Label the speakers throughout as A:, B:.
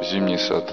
A: Зимний сад.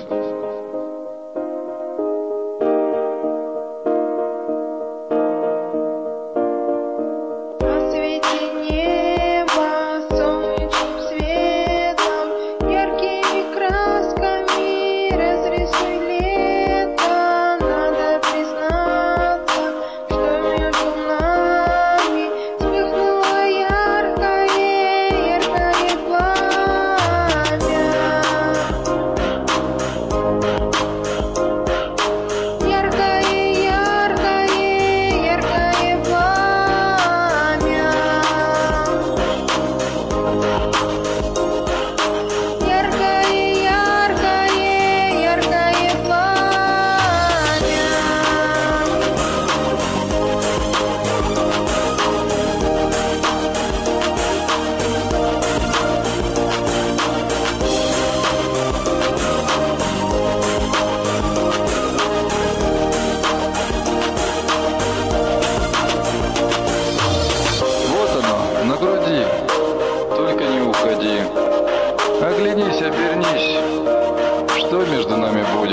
A: Только не уходи. Оглянись, обернись. Что между нами будет?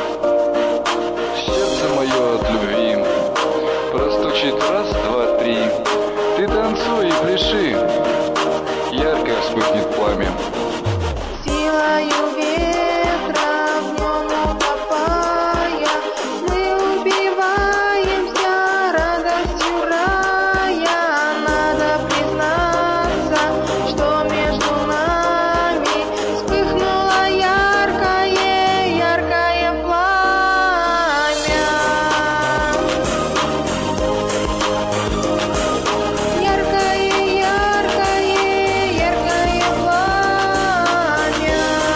A: Сердце мое от любви простучит раз, два, три. Ты танцуй и пляши. Ярко вспыхнет пламя.
B: Силою ветра в нем утопая, мы убиваемся радостью рая. Надо признаться, что между нами вспыхнуло яркое, яркое пламя. Яркое, яркое, яркое пламя.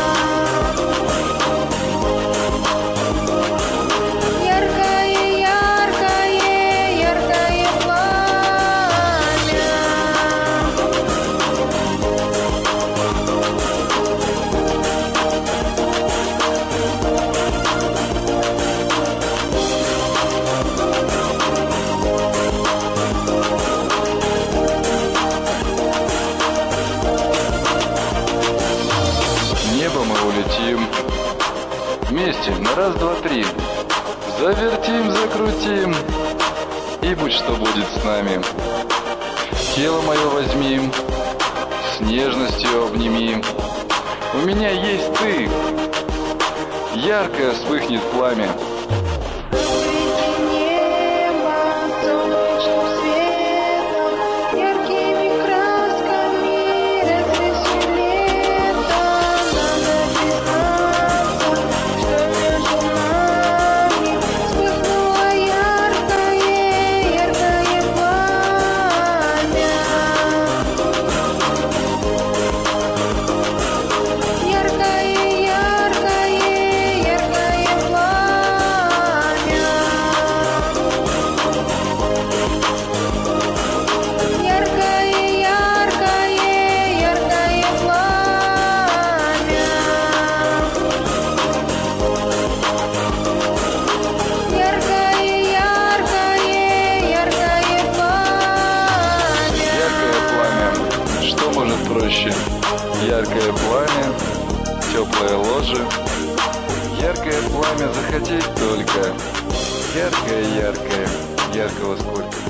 B: Яркое, яркое, яркое пламя.
A: В небо мы улетим. Вместе на раз, два, три. Завертим, закрутим. И будь что будет с нами. Тело мое возьми, с нежностью обними. У меня есть ты. Ярко вспыхнет пламя.
B: Среди неба солнечным светом, яркими красками разрисуй лето. Надо признаться, что между нами вспыхнуло яркое, яркое пламя. Яркое, яркое, яркое пламя. Яркое, яркое, яркое пламя. Яркое, яркое, яркое пламя.
A: Яркое пламя. Что может проще? Яркое пламя, теплое ложе. Яркое пламя захотеть только. Яркое, яркое, яркого сколько.